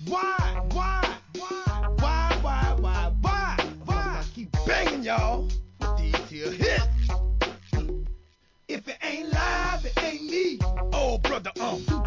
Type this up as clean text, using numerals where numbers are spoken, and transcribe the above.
Why? Keep banging y'all with these here hits. If it ain't live, it ain't me. Oh, brother,